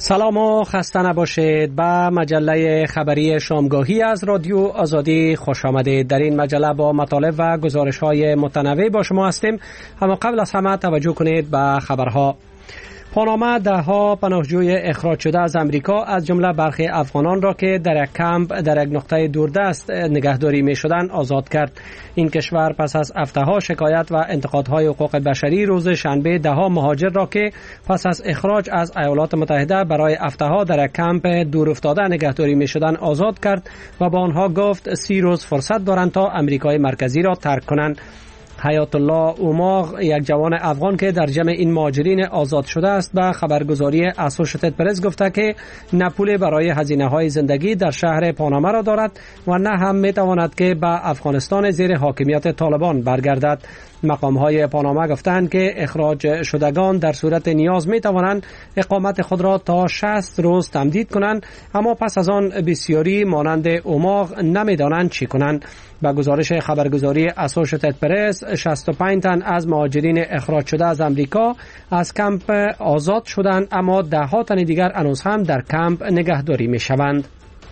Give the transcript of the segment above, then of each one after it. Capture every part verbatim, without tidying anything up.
سلام و خسته نباشید. به مجله خبری شامگاهی از رادیو آزادی خوش آمدید. در این مجله با مطالب و گزارش های متنوع با شما هستیم. اما قبل از همه توجه کنید به خبرها. پاناما دهها پناهجوی اخراج شده از امریکا از جمله برخی افغانان را که در یک کمپ در یک نقطه دوردست نگهداری می شدند آزاد کرد. این کشور پس از هفته‌ها شکایت و انتقادهای حقوق بشری روز شنبه دهها مهاجر را که پس از اخراج از ایالات متحده برای هفته‌ها در یک کمپ دور افتاده نگهداری می شدند آزاد کرد و با آنها گفت سی روز فرصت دارند تا امریکای مرکزی را ترک کنند. حیات الله اوماغ، یک جوان افغان که در جمع این مهاجرین آزاد شده است، به خبرگزاری اسوشیتد پرس گفته که نه پول برای هزینه های زندگی در شهر پاناما را دارد و نه هم می تواند که به افغانستان زیر حاکمیت طالبان برگردد. مقام های پاناما گفتند که اخراج شدگان در صورت نیاز می توانند اقامت خود را تا شصت روز تمدید کنند، اما پس از آن بسیاری مانند اوماغ نمی دانند چی کنند. با گزارش خبرگزاری اسوشیتد پرس، شصت و پنج تن از مهاجرین اخراج شده از امریکا از کمپ آزاد شدند، اما ده ها تن دیگر هنوز هم در کمپ نگهداری می شوند.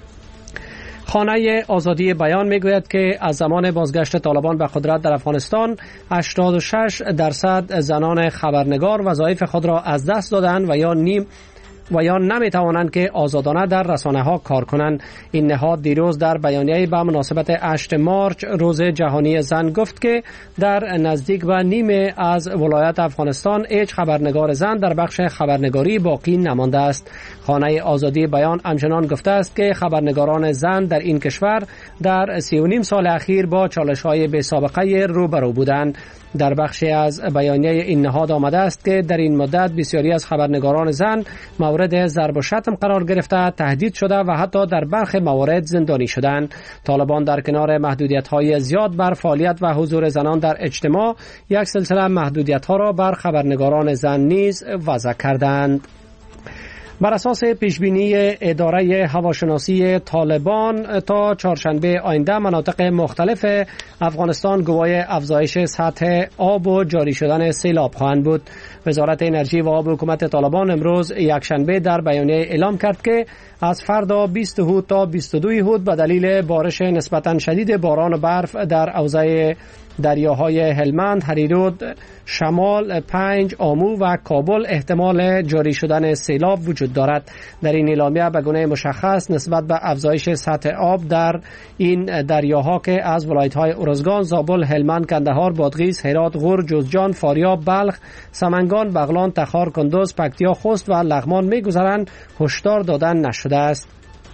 خانه آزادی بیان میگوید که از زمان بازگشت طالبان به قدرت در افغانستان هشتاد و شش درصد زنان خبرنگار وظایف خود را از دست دادند و یا نیم و یا نمی توانند که آزادانه در رسانه ها کار کنند. این نهاد دیروز در بیانیه به مناسبت هشتم مارچ روز جهانی زن گفت که در نزدیک به نیمه از ولایت افغانستان هیچ خبرنگار زن در بخش خبرنگاری باقی نمانده است. خانه آزادی بیان همچنان گفته است که خبرنگاران زن در این کشور در سی و نیم سال اخیر با چالش های بی سابقه روبرو بودند. در بخشی از بیانیه این نهاد آمده است که در این مدت بسیاری از خبرنگاران زن مورد ضرب و شتم قرار گرفته، تهدید شده و حتی در برخی موارد زندانی شدند. طالبان در کنار محدودیت‌های زیاد بر فعالیت و حضور زنان در اجتماع، یک سلسله محدودیت‌ها را بر خبرنگاران زن نیز وضع کردند. بر اساس پیشبینی اداره هواشناسی طالبان تا چهارشنبه آینده مناطق مختلف افغانستان گواه افزایش سطح آب و جاری شدن سیلاب خواهند بود. وزارت انرژی و آب حکومت طالبان امروز یکشنبه در بیانیه اعلام کرد که از فردا بیست هود تا بیست و دو هود به دلیل بارش نسبتاً شدید باران و برف در حوزه دریاهای هلمند، هریرود، شمال، پنج، آمو و کابل احتمال جاری شدن سیلاب وجود دارد. در این اعلامیه به گونه مشخص نسبت به افزایش سطح آب در این دریاها که از ولایت‌های ارزگان، زابل، هلمند، کندهار، بادغیس، هرات، غور، جوزجان، فاریاب، بلخ، سمنگان، بغلان، تخار، کندوز، پکتیا، خوست و لغمان می‌گذرند هشدار دادن نشده است.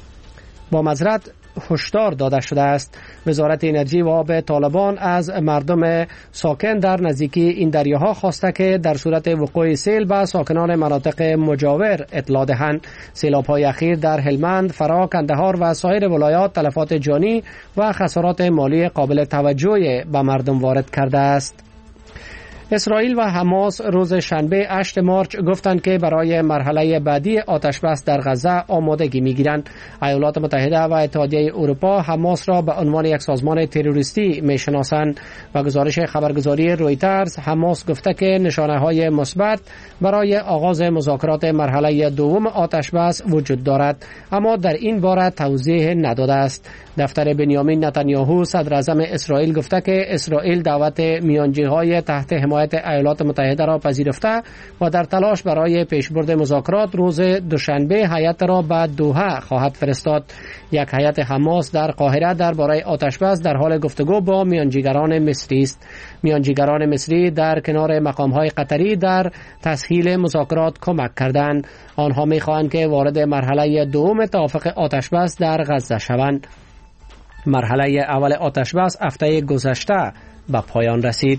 با معذرت هشدار داده شده است. وزارت انرژی و آب طالبان از مردم ساکن در نزدیکی این دریاها خواسته که در صورت وقوع سیل به ساکنان مناطق مجاور اطلاع دهند. سیلاب‌های اخیر در هلمند، فرا، کندهار و سایر ولایات تلفات جانی و خسارات مالی قابل توجهی به مردم وارد کرده است. اسرائیل و حماس روز شنبه هشتم مارچ گفتند که برای مرحله بعدی آتش بس در غزه آمادگی می‌گیرند. ایالات متحده و اتحادیه اروپا حماس را به عنوان یک سازمان تروریستی می‌شناسند و گزارش خبرگزاری رویترز حماس گفته که نشانه‌های مثبت برای آغاز مذاکرات مرحله دوم آتش بس وجود دارد، اما در این باره توضیح نداده است. دفتر بنیامین نتانیاهو صدر اعظم اسرائیل گفته که اسرائیل دعوت میانجی‌های تحت حمایت ایالات متحده را پذیرفته و در تلاش برای پیشبرد مذاکرات روز دوشنبه هیئت را به دوحه خواهد فرستاد. یک هیئت حماس در قاهره درباره آتش بس در حال گفتگو با میانجیگران مصری است. میانجیگران مصری در کنار مقام‌های قطری در تسهیل مذاکرات کمک کردند. آنها می‌خواهند که وارد مرحله دوم توافق آتش بس در غزه شوند. مرحله اول آتش بس هفته گذشته به پایان رسید.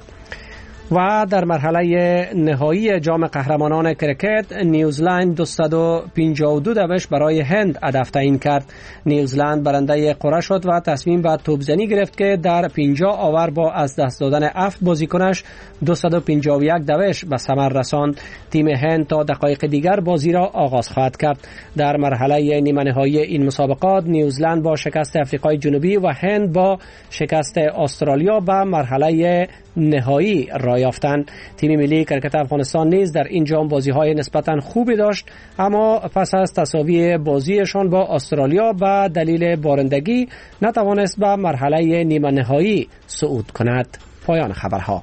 و در مرحله نهایی جام قهرمانان کرکت نیوزلند دویست و پنجاه و دو دوش برای هند هدف تعیین کرد. نیوزلند برنده قرعه شد و تصمیم به توپزنی گرفت که در پنجاه اوور با از دست دادن هفت بازیکنش دویست و پنجاه و یک دوش به ثمر رساند. تیم هند تا دقایق دیگر بازی را آغاز خواهد کرد. در مرحله نیمه نهایی این مسابقات نیوزلند با شکست افریقای جنوبی و هند با شکست استرالیا به مرحله نهایی را برای یافتن. تیم ملی کرکت افغانستان نیز در این جام بازی‌های نسبتاً خوبی داشت، اما پس از تساوی بازیشان با استرالیا به دلیل بارندگی نتوانست به مرحله نیمه نهایی صعود کند. پایان خبرها.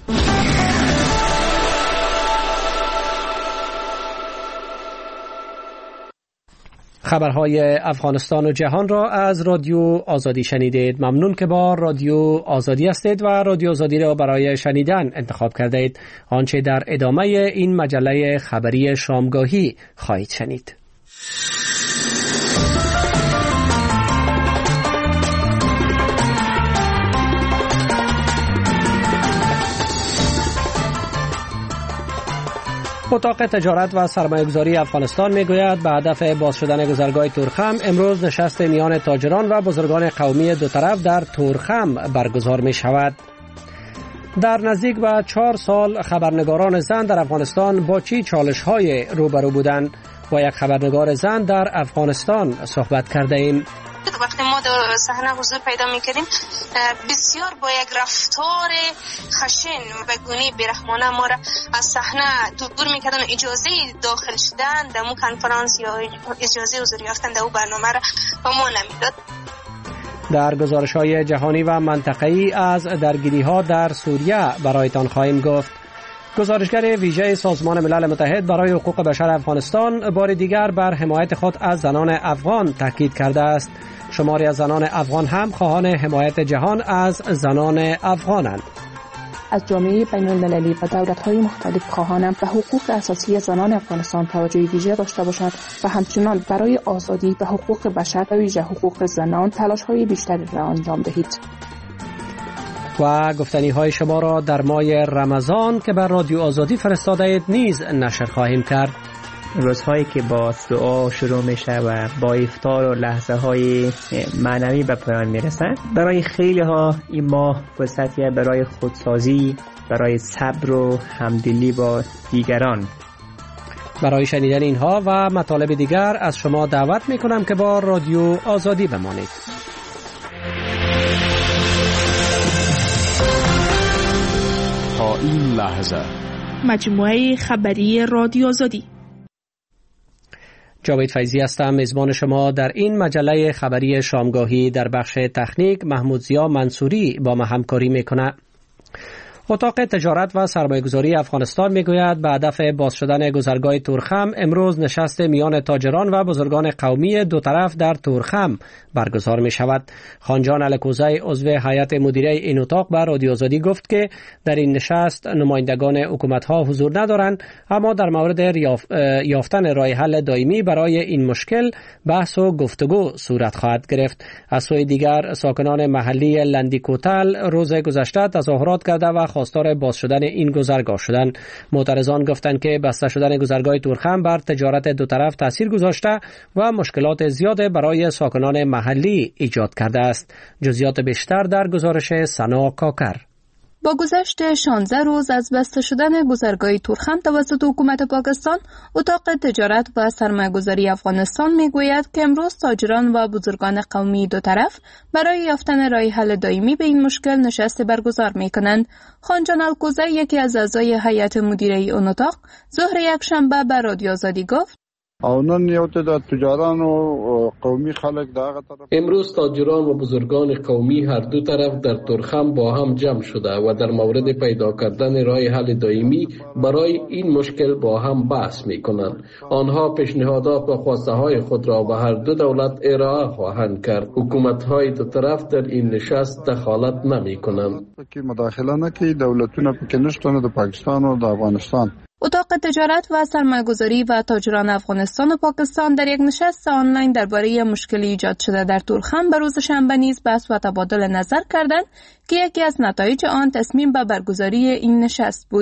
خبرهای افغانستان و جهان را از رادیو آزادی شنیدید. ممنون که با رادیو آزادی هستید و رادیو آزادی را برای شنیدن انتخاب کردید. آنچه در ادامه این مجله خبری شامگاهی خواهید شنید. اتاق تجارت و سرمایه‌گذاری افغانستان میگوید به هدف باز شدن گذرگاه تورخم امروز نشست میان تاجران و بزرگان قومی دو طرف در تورخم برگزار می شود. در نزدیک به چهار سال خبرنگاران زن در افغانستان با چی چالش‌های روبرو بودند؟ با یک خبرنگار زن در افغانستان صحبت کرده ایم. وقتی ما در صحنه حضور پیدا می‌کردیم بسیار با یک رفتار خشن و گونه بی‌رحمانه ما را از صحنه دور می‌کردن. اجازه داخل شدن در مو کنفرانس یا اجازه حضور یافتن در او برنامه را به ما نمیداد. در گزارش‌های جهانی و منطقه‌ای از درگیری‌ها در سوریه برایتان خواهیم گفت. گزارشگر ویژه سازمان ملل متحد برای حقوق بشر افغانستان بار دیگر بر حمایت خود از زنان افغان تاکید کرده است. شماری از زنان افغان هم خواهان حمایت جهان از زنان افغانند. از جامعه بین المللی و دولت‌های مختلف خواهانم به حقوق اساسی زنان افغانستان توجه ویژه داشته باشند و همچنان برای آزادی و حقوق بشر و ویژه حقوق زنان تلاش‌های بیشتری را انجام دهید. و گفتنی های شما را در ماه رمضان که بر رادیو آزادی فرستاده اید نیز نشر خواهیم کرد. روزهایی که با دعا شروع میشه و با افطار و لحظه های معنوی به پایان میرسن. برای خیلی ها این ماه فرصتیه برای خودسازی، برای صبر و همدلی با دیگران. برای شنیدن اینها و مطالب دیگر از شما دعوت میکنم که با رادیو آزادی بمانید. تا این لحظه مجموعه خبری رادیو آزادی. جاوید فیضی هستم، میزبان شما در این مجله خبری شامگاهی. در بخش تکنیک محمود زیا منصوری با ما همکاری میکنه. اتاق تجارت و سرمایه‌گذاری افغانستان میگوید به هدف باز شدن گذرگاه تورخم امروز نشست میان تاجران و بزرگان قومی دو طرف در تورخم برگزار می شود. خانجان الکوزی عضو هیئت مدیره این اتاق به رادیو آزادی گفت که در این نشست نمایندگان حکومت‌ها حضور ندارند، اما در مورد یافتن راه حل دائمی برای این مشکل بحث و گفتگو صورت خواهد گرفت. از سوی دیگر ساکنان محلی لندیکوتل روز گذشته تظاهرات کرده و خواستار باز شدن این گذرگاه شدند. معترضان گفتند که بسته شدن گذرگاه تورخم بر تجارت دو طرف تاثیر گذاشته و مشکلات زیاد برای ساکنان محلی ایجاد کرده است. جزئیات بیشتر در گزارش سنا کاکر. با گذشت شانزده روز از بسته شدن گذرگاه تورخم توسط حکومت پاکستان، اتاق تجارت و سرمایه‌گذاری افغانستان میگوید که امروز تاجران و بزرگان قومی دو طرف برای یافتن راه حل دائمی به این مشکل نشست برگزار میکنند. خانجان الکوزی، یکی از اعضای هیئت مدیره آن اتاق، ظهر یکشنبه به رادیو آزادی گفت: امروز تاجران و بزرگان قومی هر دو طرف در تورخم با هم جمع شده و در مورد پیدا کردن راه حل دائمی برای این مشکل با هم بحث می کنند. آنها پیشنهادات و خواسته های خود را به هر دو دولت ارائه خواهند کرد. حکومت های دو طرف در این نشست دخالت نمی کنند. پاکستان و افغانستان. اتاق تجارت و سرمایه‌گذاری و تاجران افغانستان و پاکستان در یک نشست آنلاین درباره مشکلی ایجاد شده در تورخم به روز شنبه نیز بحث و تبادل نظر کردند که یکی از نتایج آن تصمیم به برگزاری این نشست بود.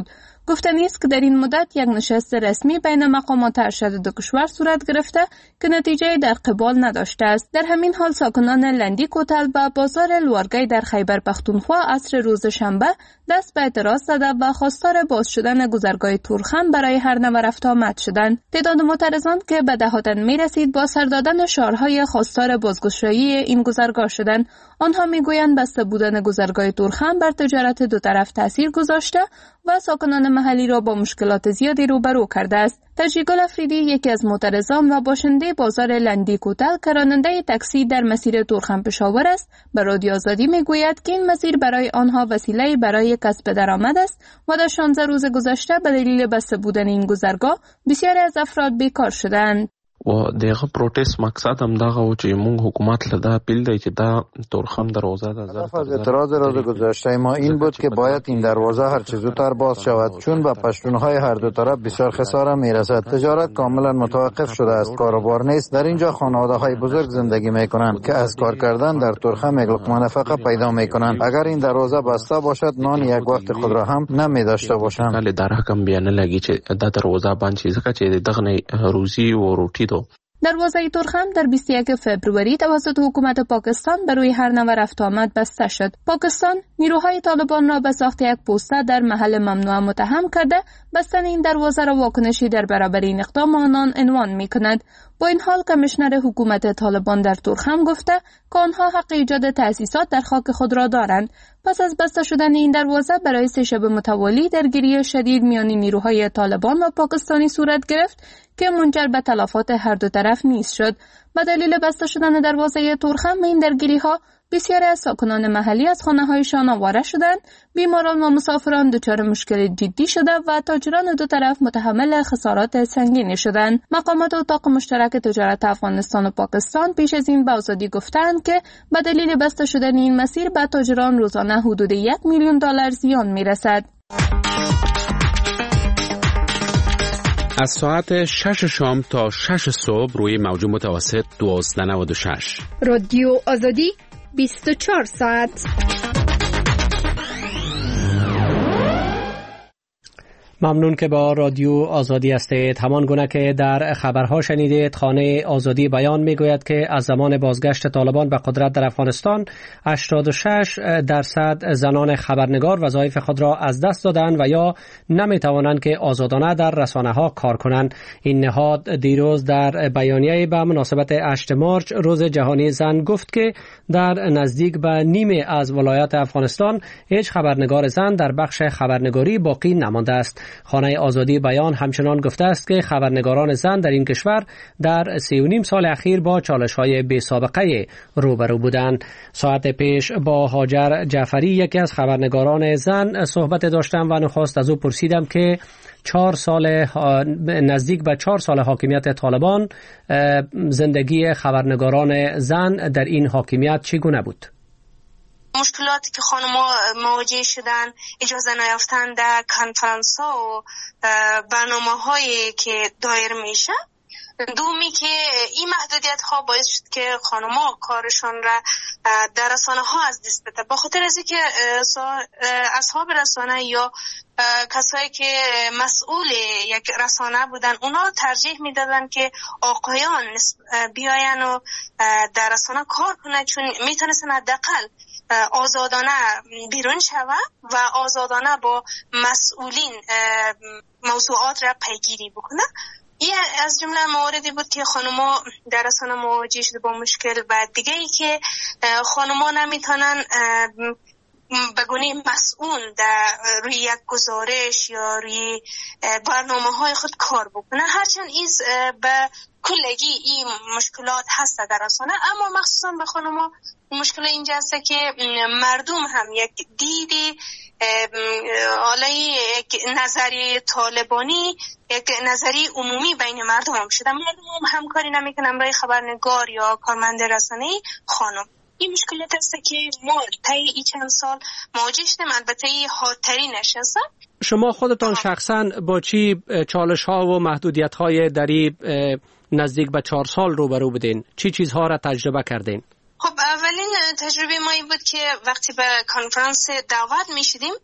گفتنی است که در این مدت یک نشست رسمی بین مقامات ارشد دو کشور صورت گرفته که نتیجه در قبال نداشته است. در همین حال ساکنان لندی کوتل و بازار لوارگی در خیبر پختونخوا عصر روز شنبه دست به اعتراض زده و خواستار باز شدن گذرگاه تورخم برای هر نوع رفت آمد شدند. تعداد معترضان که به دهاتن می رسید با سر دادن شعارهای خواستار بازگشایی این گذرگاه شدند. آنها میگویند بسته بودن گذرگاه تورخم بر تجارت دو طرف تاثیر گذاشته و ساکنان محلی را با مشکلات زیادی روبرو کرده است. تجیگل افریدی یکی از معترضان و باشنده بازار لندی کوتل که راننده تاکسی در مسیر تورخم پشاور است، به رادیو آزادی میگوید که این مسیر برای آنها وسیله برای کسب درآمد است و در شانزده روز گذشته به دلیل بسته بودن این گذرگاه بسیاری از افراد بیکار شدند. و دغه پروتست مقصد هم دغه و چې موږ حکومت له دا اپیل دی چې دا تورخم دروازه ده. هدف از اعتراض روز گذشته ما این بود که باید این دروازه هر چه زودتر باز شود، چون به پشتونهای هر دو طرف بسیار خسارت میرسد. تجارت کاملا متوقف شده است، کاروبار نیست. در اینجا خانواده‌های بزرگ زندگی میکنند که از کار کردن در تورخم یک لقمه نفقه پیدا میکنند. اگر این دروازه بسته باشد نان یک وقت خود را هم نمی داشته باشند. کله در حکم بیان لګی چې دا دروازه باندې ځکه چې دغه روزي او روټي دو. دروازه تورخم در بیست و یک فوریه توسط حکومت پاکستان بر روی هر نوع رفت آمد بسته شد. پاکستان نیروهای طالبان را به ساخت یک پوسته در محل ممنوعه متهم کرده. بستن این دروازه را واکنشی در برابر این اقدام آنان عنوان می‌کند. با این حال کمیشنر حکومت طالبان در تورخم گفته که آنها حق ایجاد تأسیسات در خاک خود را دارند. پس از بسته شدن این دروازه برای سه شب متوالی درگیری شدید میان نیروهای طالبان و پاکستانی صورت گرفت که منجر به تلفات هر دو طرف نیز شد. به دلیل بسته شدن دروازه تورخم این درگیری‌ها بسیاری از ساکنان محلی از خانه‌هایشان آواره شدند، بیماران و مسافران دچار مشکل جدی شده و تاجران دو طرف متحمل خسارات سنگینی شدند. مقامات اتاق مشترک تجارت افغانستان و پاکستان پیش از این به آزادی گفتند که به دلیل بسته شدن این مسیر به تاجران روزانه حدود یک میلیون دلار زیان میرسد. از ساعت شش شام تا شش صبح روی موج متوسط دوازده نود و شش. رادیو آزادی بیست و چهار ساعت. ممنون که با رادیو آزادی هستید. همان گونه که در خبرها شنیدید، خانه آزادی بیان میگوید که از زمان بازگشت طالبان به قدرت در افغانستان هشتاد و شش درصد زنان خبرنگار وظایف خود را از دست دادند و یا نمیتوانند که آزادانه در رسانه ها کار کنند. این نهاد دیروز در بیانیه به مناسبت هشتم مارچ روز جهانی زن گفت که در نزدیک به نیمه از ولایات افغانستان هیچ خبرنگار زن در بخش خبرنگاری باقی نمانده است. خانه آزادی بیان همچنان گفته است که خبرنگاران زن در این کشور در سی و نیم سال اخیر با چالش‌های بی سابقه روبرو بودند. ساعت پیش با هاجر جعفری یکی از خبرنگاران زن صحبت داشتم و نخواست از او پرسیدم که چهار سال نزدیک به چهار سال حاکمیت طالبان زندگی خبرنگاران زن در این حاکمیت چگونه بود؟ مشکلاتی که خانم‌ها مواجه شدن، اجازه نیافتن در کنفرانس‌ها و برنامه‌هایی که دایر میشه. دومی که این محدودیت‌ها باعث شد که خانم‌ها کارشان را در رسانه‌ها از دست بده. با خاطر از اینکه اصحاب رسانه یا کسایی که مسئول یک رسانه بودن، اونا ترجیح میدادن که آقایان بیاین و در رسانه کار کنن، چون میتونستن حداقل آزادانه بیرون شود و آزادانه با مسئولین موضوعات را پیگیری بکنه. این از جمله مواردی بود که خانم‌ها در رسانه مواجه شده با مشکل. و دیگه ای که خانم‌ها نمیتونن به گونه مسئول در روی یک گزارش یا روی برنامه‌های خود کار بکنه. هرچند این به کلگی این مشکلات هست در رسانه، اما مخصوصا به خانم‌ها مشکل اینجا است که مردم هم یک دید حالا یک نظریه طالبانی، یک نظریه عمومی بین مردم هم شده. مردم هم همکاری نمیکنن برای خبرنگار یا کارمند رسانه‌ای خانم. این مشکلات است که ما طی این چند سال مواجه شدیم. البته این حادتری نشسته. شما خودتان شخصا با چی چالش ها و محدودیت های دری نزدیک به چهار سال روبرو بودین؟ چی چیزها را تجربه کردین؟ خب اولین تجربه ما این بود که وقتی به کنفرانس دعوت می شدیم،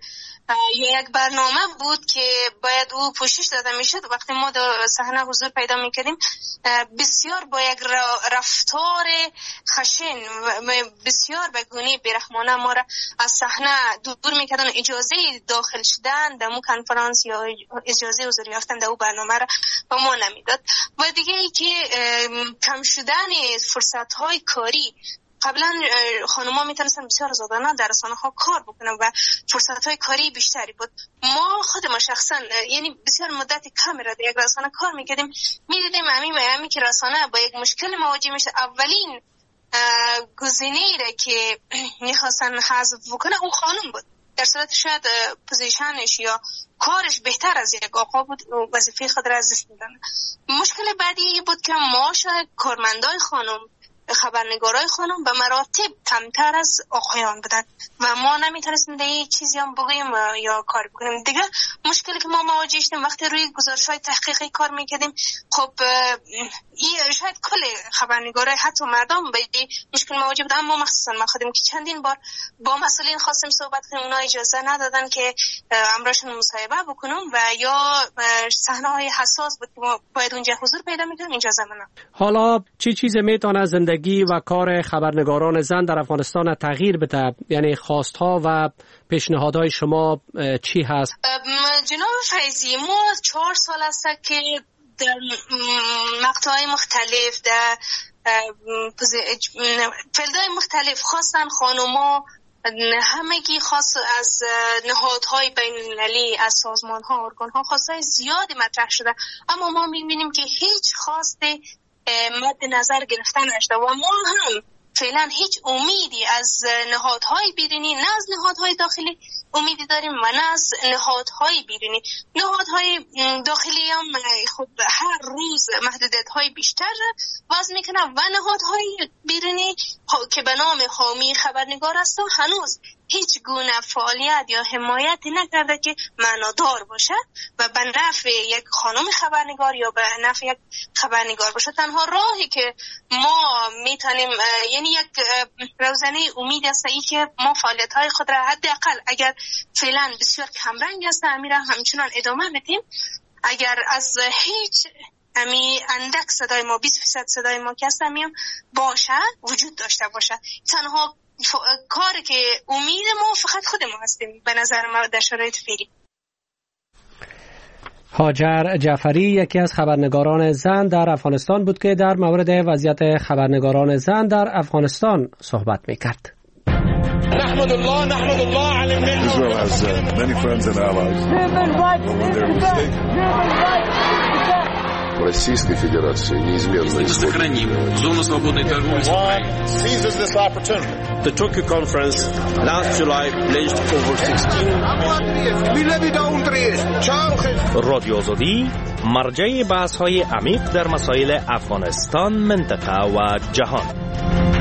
یا یک برنامه بود که باید او پوشش داده میشد. وقتی ما در صحنه حضور پیدا میکردیم بسیار با یک رفتار خشن و بسیار به گونه بیرحمانه ما را از صحنه دور میکردن. اجازه داخل شدن در مو کنفرانس یا اجازه حضور یافتن در او برنامه را به ما نمیداد. و دیگه ای که کم شدن فرصت های کاری، قبلا خانم‌ها میتونستن بسیار زادانه در رسانه‌ها کار بکنن و فرصت‌های کاری بیشتری بود. ما خود ما شخصا یعنی بسیار مدت کمی را در یک رسانه کار میکردیم، میدیدیم همین میامی که رسانه با یک مشکل مواجه میشه، اولین گزینه‌ای را که میخواستن حذف بکنه اون خانم بود. در صورت شاید پوزیشنش یا کارش بهتر از یک آقا بود، وظیفه خود را از دست میدن. مشکل بعدی بود که معاش کارمندای خانم، خبرنگارای خانم به مراتب کمتر از آقایان بودن و ما نمیتونستیم دیگه چیزی هم بگیم یا کار بکنیم. دیگه مشکلی که ما مواجه شدیم وقتی روی گزارش‌های تحقیقی کار میکردیم، خب این شاید کل خبرنگارای حتی مردم به مشکل مواجه بودن، اما مخصوصا ما خودم که چندین بار با مسئولین خواستیم صحبت کنیم، اونا اجازه ندادن که امرشون مصاحبه بکنم و یا صحنه‌های حساس بود که ما باید اونجا حضور پیدا می‌کردیم، اجازه ندادن. حالا چی چیزی میتونه زندگی و کار خبرنگاران زن در افغانستان تغییر بده؟ یعنی خواستها و پیشنهادهای شما چی هست؟ جناب فیضی، ما چهار سال است که در مقطعهای مختلف در فیلدهای مختلف خواستن خانوما همگی خاص از نهادهای بین المللی، از سازمانها، ارگانها خواستهای زیادی مطرح شده، اما ما میبینیم که هیچ خواسته مد نظر گرفتن نشده و ما هم فعلا هیچ امیدی از نهادهای بیرونی، نه از نهادهای داخلی امیدی داریم و نه از نهادهای بیرونی. نهادهای داخلی هم خود هر روز محدودیت‌های بیشتر وضع میکنه و نهادهای بیرونی که به نام حامی خبرنگار است هنوز هیچ گونه فعالیت یا حمایتی نکرده که معنادار باشه و به نفع یک خانم خبرنگار یا به نفع یک خبرنگار باشه. تنها راهی که ما میتونیم، یعنی یک روزنه امید است ای که ما فعالیت‌های خود را حداقل اگر فعلا بسیار کمرنگ است امیرا همچنان ادامه بدیم. اگر از هیچ امی اندک صدای ما بیست درصد صدای ما که هستیم باشه، وجود داشته باشه، تنها ف... کاری که امید ما فقط خود ما هستیم به نظر ما در شرایط فعلی. هاجر جعفری یکی از خبرنگاران زن در افغانستان بود که در مورد وضعیت خبرنگاران زن در افغانستان صحبت میکرد. نحمد الله نحمد الله على المنه. Israel has uh, many friends and allies. Российской Федерации неизменно сохраним зону свободной торговли. Seizes this opportunity. The Tokyo conference last July pledged over sixteen رادیو آزادی مرجع بحث‌های عمیق در مسائل افغانستان، منطقه و جهان.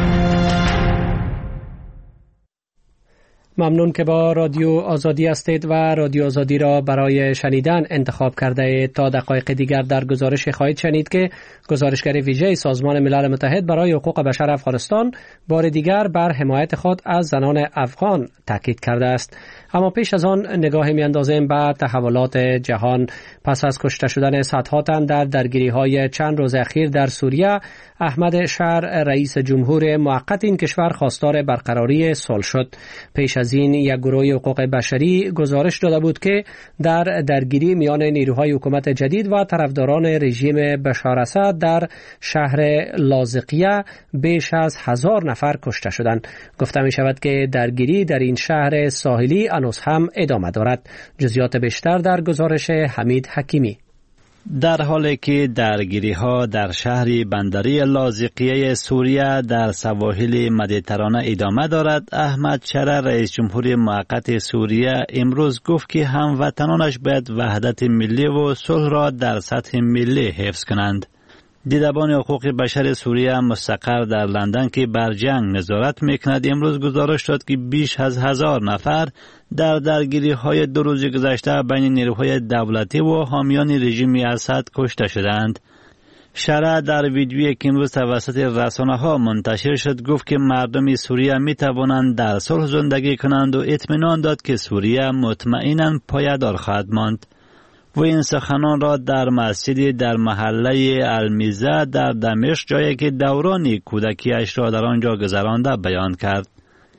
ممنون که با رادیو آزادی هستید و رادیو آزادی را برای شنیدن انتخاب کرده اید. تا دقایق دیگر در گزارش خواهید شنید که گزارشگر ویژه سازمان ملل متحد برای حقوق بشر افغانستان بار دیگر بر حمایت خود از زنان افغان تاکید کرده است. اما پیش از آن نگاهی می‌اندازیم به تحولات جهان. پس از کشته شدن صدها تن در درگیری‌های چند روز اخیر در سوریه، احمد شهر رئیس جمهور موقت این کشور خواستار برقراری صلح شد. پیش از این یک گروه حقوق بشری گزارش داده بود که در درگیری میان نیروهای حکومت جدید و طرفداران رژیم بشار اسد در شهر لاذقیه بیش از هزار نفر کشته شدند. گفته می شود که درگیری در این شهر ساحلی هنوز هم ادامه دارد. جزئیات بیشتر در گزارش حمید حکیمی. در حالی که درگیری‌ها در شهر بندری لاذقیه سوریه در سواحل مدیترانه ادامه دارد، احمد شرع رئیس جمهور موقت سوریه امروز گفت که هموطنانش باید وحدت ملی و صلح را در سطح ملی حفظ کنند. دیدبان حقوق بشر سوریه مستقر در لندن که بر جنگ نظارت میکند امروز گزارش داد که بیش از هزار نفر در درگیری های دو روز گذشته بین نیروهای دولتی و حامیان رژیم اسد کشته شدند. شرع در ویدیویی که امروز توسط رسانه‌ها منتشر شد گفت که مردم سوریه می توانند در صلح زندگی کنند و اطمینان داد که سوریه مطمئناً پایدار خواهد ماند. و این سخنان را در مسجدی در محله المیزه در دمشق، جایی که دوران کودکیش را در آنجا گذرانده، بیان کرد.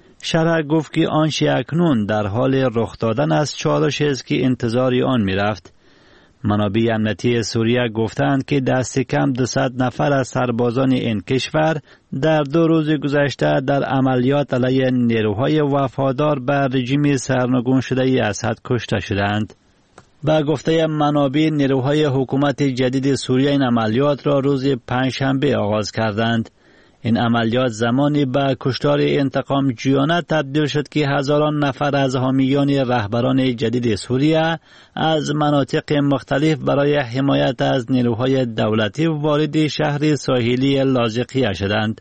شرع گفت که آنچه اکنون در حال رخ دادن است چالشی است که انتظاری آن می رفت. منابع امنیتی سوریه گفتند که دست کم دویست نفر از سربازان این کشور در دو روز گذشته در عملیات علیه نیروهای وفادار به رژیم سرنگون شده اسد کشته شدند. با گفته منابع نیروهای حکومت جدید سوریه این عملیات را روز پنجشنبه آغاز کردند. این عملیات زمانی به کشتار انتقام جویانه تبدیل شد که هزاران نفر از حامیان رهبران جدید سوریه از مناطق مختلف برای حمایت از نیروهای دولتی وارد شهر ساحلی لاذقیه شدند.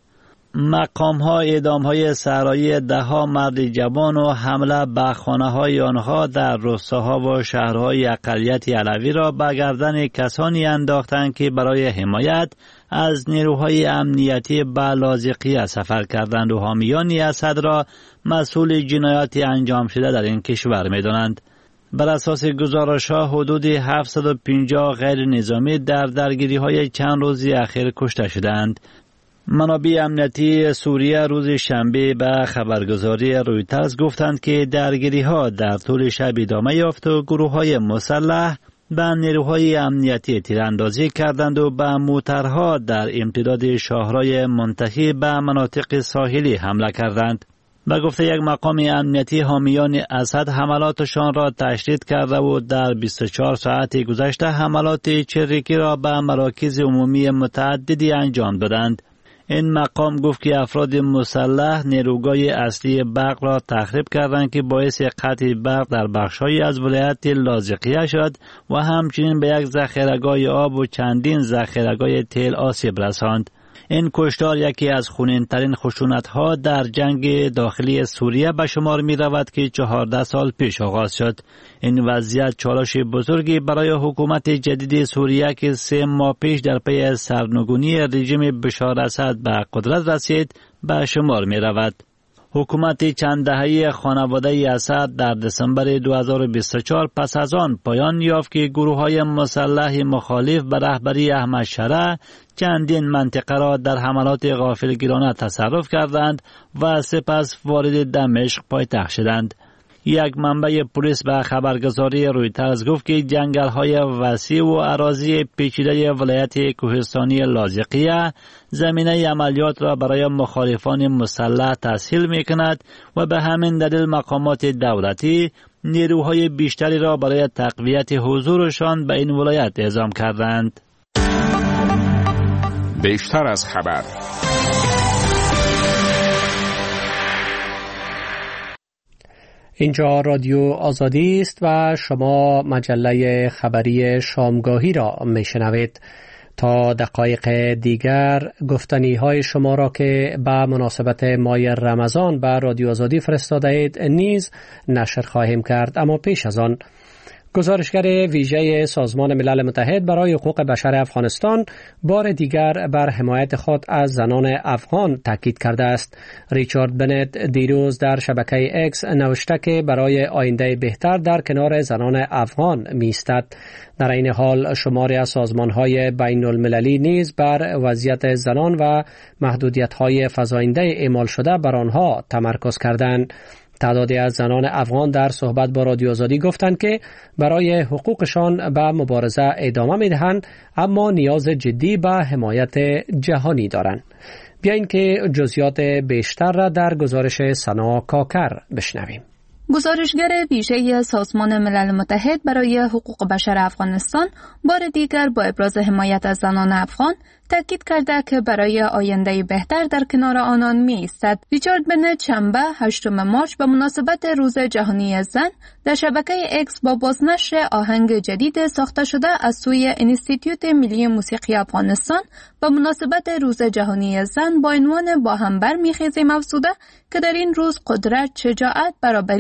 مقام‌ها اعدام‌های صحرایی ده‌ها مرد جوان و حمله به خانه‌های آنها در روستاها و شهرهای اقلیت علوی را به گردن کسانی انداختند که برای حمایت از نیروهای امنیتی به لاذقیه سفر کردند و حامیان اسد را مسئول جنایات انجام شده در این کشور می‌دانند. بر اساس گزارش‌ها حدود هفتصد و پنجاه غیر نظامی در درگیری‌های چند روزی اخیر کشته شدند. منابع امنیتی سوریه روز شنبه به خبرگزاری رویترز گفتند که درگیری‌ها در طول شب ادامه یافت و گروه‌های مسلح به نیروهای امنیتی تیراندازی کردند و به موترها در امتداد شاهرای منتهی به مناطق ساحلی حمله کردند. به گفته یک مقام امنیتی، حامیان اسد حملاتشان را تشدید کرده و در بیست و چهار ساعت گذشته حملات چریکی را به مراکز عمومی متعددی انجام دادند. این مقام گفت که افراد مسلح نیروگاه اصلی برق را تخریب کردند که باعث قطع برق در بخش‌هایی از ولایت لاذقیه شد و همچنین به یک ذخیره‌گاه آب و چندین ذخیره‌گاه تیل آسیب رساند. این کشتار یکی از خونین‌ترین خشونت‌ها در جنگ داخلی سوریه به شمار می‌رود که چهارده سال پیش آغاز شد. این وضعیت چالش بزرگی برای حکومت جدید سوریه که سه ماه پیش در پی سرنگونی رژیم بشار اسد به قدرت رسید به شمار می‌رود. حکومت چند دهه‌ای خانواده اسد در دسامبر دو هزار و بیست و چهار پس از آن پایان یافت که گروه‌های مسلح مخالف به رهبری احمد شرع چندین منطقه را در حملات غافلگیرانه تصرف کردند و سپس وارد دمشق پایتخت شدند. یک منبع پلیس به خبرگزاری رویترز گفت که جنگل‌های وسیع و اراضی پیچیده ولایت کوهستانی لاذقیه زمینه عملیات را برای مخالفان مسلح تسهیل می‌کند و به همین دلیل مقامات دولتی نیروهای بیشتری را برای تقویت حضورشان به این ولایت اعزام کردند. بیشتر از خبر. اینجا رادیو آزادی است و شما مجله خبری شامگاهی را میشنوید. تا دقایق دیگر گفتنی های شما را که به مناسبت ماه رمضان به رادیو آزادی فرستاده اید نیز نشر خواهیم کرد، اما پیش از آن گزارشگر ویژه سازمان ملل متحد برای حقوق بشر افغانستان بار دیگر بر حمایت خود از زنان افغان تاکید کرده است. ریچارد بنت دیروز در شبکه اکس نوشته که برای آینده بهتر در کنار زنان افغان می‌ایستد. در این حال شماری از سازمان‌های بین المللی نیز بر وضعیت زنان و محدودیت‌های فزاینده اعمال شده بر آنها تمرکز کردند. تعدادی از زنان افغان در صحبت با رادیو آزادی گفتند که برای حقوقشان به مبارزه ادامه می‌دهند، اما نیاز جدی به حمایت جهانی دارند. بیایید که جزئیات بیشتر را در گزارش سنا کاکر بشنویم. گزارشگر ویژه سازمان ملل متحد برای حقوق بشر افغانستان بار دیگر با ابراز حمایت از زنان افغان تاکید کرده که برای آینده بهتر در کنار آنان می ایستد. ریچارد بنت شنبه هشتم مارس به مناسبت روز جهانی زن در شبکه اکس با بازنشر آهنگ جدید ساخته شده از سوی انستیتیوت ملی موسیقی افغانستان به مناسبت روز جهانی زن با عنوان با هم برمیخیزیم افزوده که در این روز قدرت، شجاعت، برابری،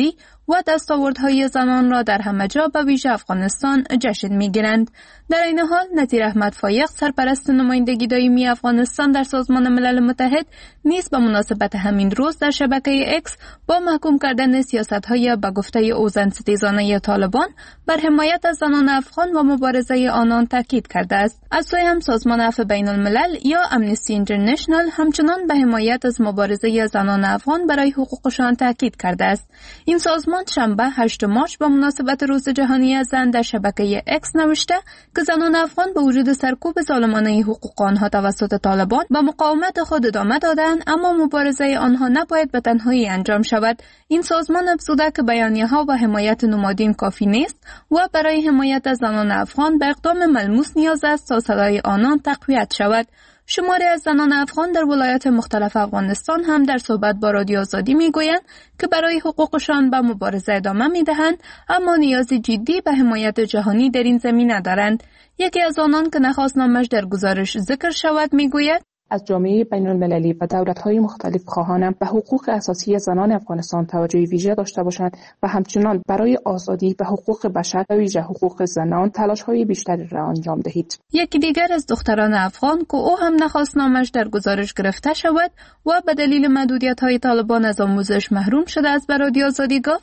و دستاوردهای زنان را در همه جا به ویژه افغانستان جشن می‌گیرند. در این حال نظیر احمد فایق سرپرست نمایندگی دائمی افغانستان در سازمان ملل متحد نیز به مناسبت همین روز در شبکه اکس با محکوم کردن سیاست‌های به گفته او زن‌ستیزانه طالبان بر حمایت از زنان افغان و مبارزه آنان تاکید کرده است. از سوی هم سازمان عفو بین الملل یا امنستی اینترنشنال همچنان به حمایت از مبارزه زنان افغان برای حقوقشان تاکید کرده است. این سازمان شنبه هشتم مارس به مناسبت روز جهانی زن در شبکه اکس نوشته که زنان افغان به وجود سرکوب ظالمانه حقوق آنها توسط طالبان به مقاومت خود ادامه دادند، اما مبارزه آنها نباید به تنهایی انجام شود. این سازمان افزوده که بیانیه‌ها و حمایت نمادین کافی نیست و برای حمایت از زنان افغان به اقدام ملموس نیاز است تا صدای آنان تقویت شود. شماری از زنان افغان در ولایات مختلف افغانستان هم در صحبت با رادیو آزادی میگویند که برای حقوقشان به مبارزه ادامه میدهند، اما نیاز جدی به حمایت جهانی در این زمینه دارند. یکی از آنان که نخواست نامش در گزارش ذکر شود میگوید از جامعه بین المللی و دولت‌های مختلف خواهانم به حقوق اساسی زنان افغانستان توجه ویژه داشته باشند و همچنان برای آزادی و حقوق بشر و ویژه حقوق زنان تلاش‌های بیشتری را انجام دهید. یکی دیگر از دختران افغان که او هم نخواست نامش در گزارش گرفته شود و به دلیل محدودیت‌های طالبان از آموزش محروم شده است به رادیو آزادی گفت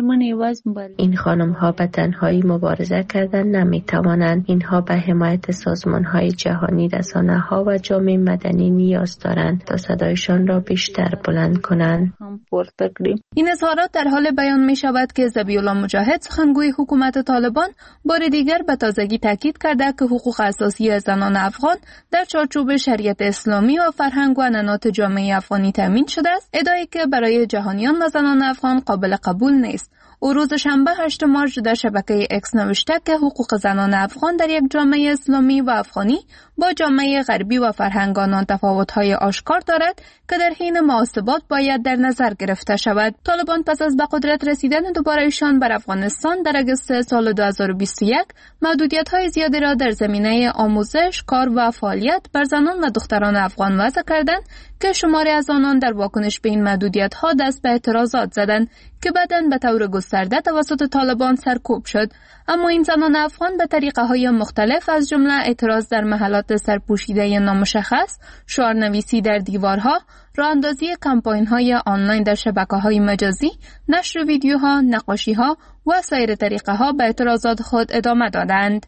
این خانم‌ها به تنهایی مبارزه کردن نمی‌توانند. اینها به حمایت سازمان‌های جهانی، رسانه‌ها و جامعه مدنی نیاز دارند تا صدایشان را بیشتر بلند کنند. این اظهارات در حال بیان می شود که ذبیح الله مجاهد سخنگوی حکومت طالبان بار دیگر به تازگی تاکید کرده که حقوق اساسی زنان افغان در چارچوب شریعت اسلامی و فرهنگ و عنعنات جامعه افغانی تامین شده است، ادعایی که برای جهانیان و زنان افغان قابل قبول نیست. او روز شنبه هشتم مارس در شبکه اکس نوشته که حقوق زنان افغان در یک جامعه اسلامی و افغانی با جامعه غربی و فرهنگ آنان تفاوت‌های آشکار دارد که در حین محاسبات باید در نظر گرفته شود. طالبان پس از به قدرت رسیدن دوباره‌شان بر افغانستان در اگست سال دو هزار و بیست و یک محدودیت‌های زیادی را در زمینه آموزش، کار و فعالیت بر زنان و دختران افغان وضع کردند که شماری از آنان در واکنش به این محدودیت‌ها دست به اعتراضات زدند که بعداً به طور گسترده توسط طالبان سرکوب شد. اما این زنان افغان به طریقه‌های مختلف از جمله اعتراض در محلات سرپوشیده نامشخص، شعارنویسی در دیوارها، راه‌اندازی کمپاین‌های آنلاین در شبکه‌های مجازی، نشر ویدیوها، نقاشی‌ها و سایر طریقه‌ها به اعتراضات خود ادامه دادند.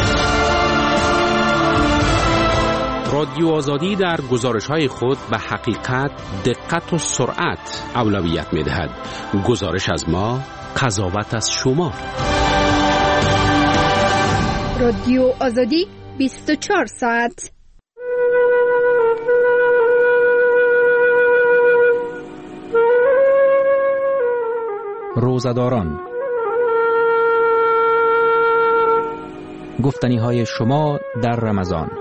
رادیو آزادی در گزارش‌های خود به حقیقت، دقت و سرعت اولویت می‌دهد. گزارش از ما، قضاوت از شما. رادیو آزادی بیست و چهار ساعت. روزه‌داران، گفتنی‌های شما در رمضان.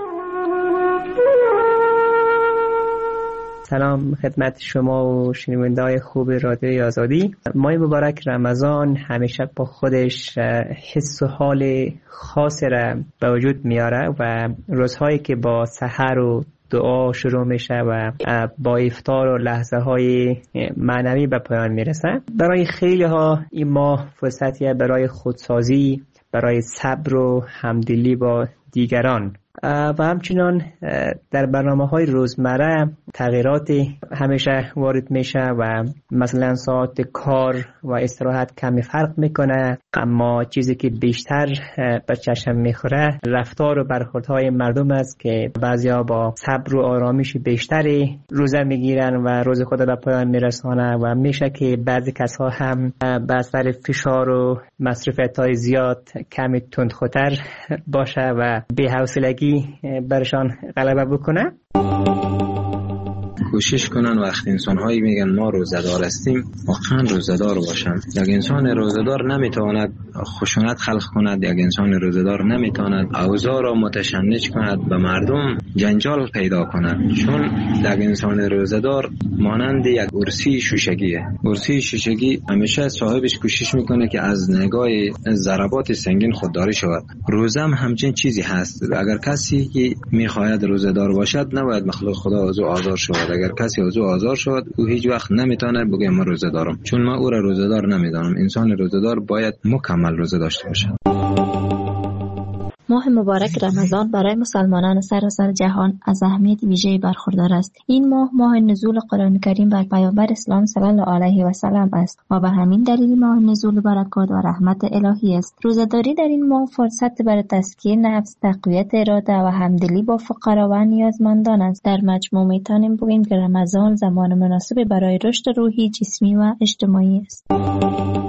سلام خدمت شما و شنونده‌های خوب رادیوی آزادی. ماه مبارک رمضان همیشه با خودش حس و حال خاصی را به وجود میاره و روزهایی که با سحر و دعا شروع میشه و با افطار و لحظه های معنوی به پایان میرسه. برای خیلی ها این ماه فرصتیه برای خودسازی، برای صبر و همدلی با دیگران و همچنان در برنامه‌های روزمره تغییراتی همیشه وارد میشه و مثلا ساعت کار و استراحت کمی فرق میکنه، اما چیزی که بیشتر به چشم میخوره رفتار و برخوردهای مردم است که بعضیا با صبر و آرامش بیشتری روزه میگیرن و روز خود به پایان میرسانه و میشه که بعضی کسها هم به اثر فشار و مصروفیت‌های زیاد کمی تندخوتر باشه و بی‌حوصلگی برشان غلبه بکنه. کوشش کنن وقتی انسان‌هایی میگن ما روزه‌دار هستیم واقعا روزه‌دار باشن. یک انسان روزه‌دار نمیتواند خشونت خلق کند، یک انسان روزه‌دار نمیتواند اوضاع را متشنج کند به مردم. جنجال پیدا کنه، چون در انسان روزدار مانند یک ارسی شوشگیه. ارسی شوشگی همیشه صاحبش کوشش میکنه که از نگاه ضربات سنگین خودداری شود. روزه هم همچین چیزی هست. اگر کسی که میخواهد روزدار باشد نباید مخلوق خدا از او آزار شود. اگر کسی از او آزار شود او هیچ وقت نمیتونه بگه من روزه دارم، چون من او را روزدار نمیدانم. انسان روزدار باید مکمل روزه داشته باشد. ماه مبارک رمضان برای مسلمانان سراسر جهان از اهمیت ویژه‌ای برخوردار است. این ماه ماه نزول قرآن کریم بر پیامبر اسلام صلی الله علیه و سلم است و به همین دلیل ماه نزول برکات و رحمت الهی است. روزه‌داری در این ماه فرصت برای تزکیه نفس، تقویت اراده و همدلی با فقرا و نیازمندان است. در مجموع میتونیم بگوییم که رمضان زمان مناسبی برای رشد روحی، جسمی و اجتماعی است.